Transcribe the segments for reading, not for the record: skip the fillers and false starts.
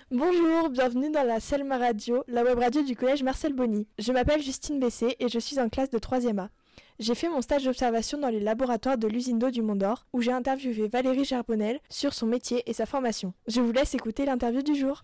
Bonjour, bienvenue dans la Selma Radio, la web radio du collège Marcel Bonny. Je m'appelle Justine Bessé et je suis en classe de 3e A. J'ai fait mon stage d'observation dans les laboratoires de l'usine d'eau du Mont d'Or où j'ai interviewé Valérie Gerbonnel sur son métier et sa formation. Je vous laisse écouter l'interview du jour.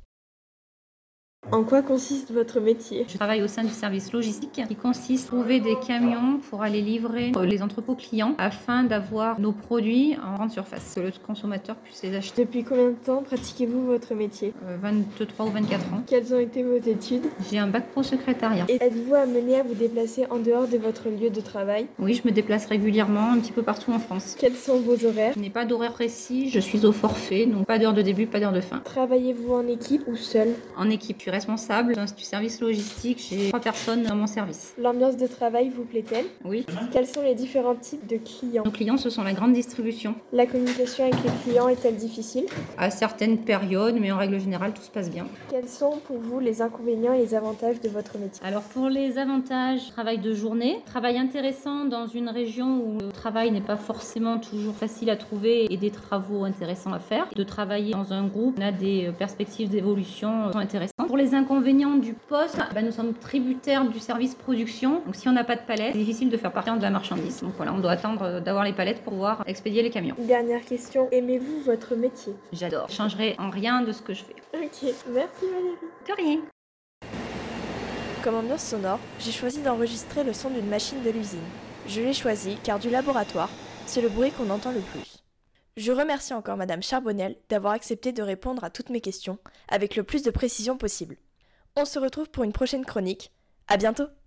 En quoi consiste votre métier ? Je travaille au sein du service logistique qui consiste à trouver des camions pour aller livrer les entrepôts clients afin d'avoir nos produits en grande surface, que le consommateur puisse les acheter. Depuis combien de temps pratiquez-vous votre métier ? 23 ou 24 ans. Quelles ont été vos études ? J'ai un bac pro secrétariat. Et êtes-vous amené à vous déplacer en dehors de votre lieu de travail ? Oui, je me déplace régulièrement un petit peu partout en France. Quels sont vos horaires ? Je n'ai pas d'horaire précis, je suis au forfait, donc pas d'heure de début, pas d'heure de fin. Travaillez-vous en équipe ou seul ? En équipe, je suis responsable du service logistique, j'ai 3 personnes dans mon service. L'ambiance de travail vous plaît-elle ? Oui. Quels sont les différents types de clients ? Nos clients, ce sont la grande distribution. La communication avec les clients est-elle difficile ? À certaines périodes, mais en règle générale, tout se passe bien. Quels sont pour vous les inconvénients et les avantages de votre métier ? Alors pour les avantages, travail de journée, travail intéressant dans une région où le travail n'est pas forcément toujours facile à trouver et des travaux intéressants à faire. De travailler dans un groupe, on a des perspectives d'évolution intéressantes. Pour les inconvénients du poste, nous sommes tributaires du service production. Donc si on n'a pas de palette, c'est difficile de faire partir de la marchandise. Donc voilà, on doit attendre d'avoir les palettes pour pouvoir expédier les camions. Dernière question, aimez-vous votre métier ? J'adore. Je ne changerai en rien de ce que je fais. Ok, merci Valérie. De rien. Comme ambiance sonore, j'ai choisi d'enregistrer le son d'une machine de l'usine. Je l'ai choisi car du laboratoire, c'est le bruit qu'on entend le plus. Je remercie encore Madame Gerbonnel d'avoir accepté de répondre à toutes mes questions avec le plus de précision possible. On se retrouve pour une prochaine chronique. À bientôt!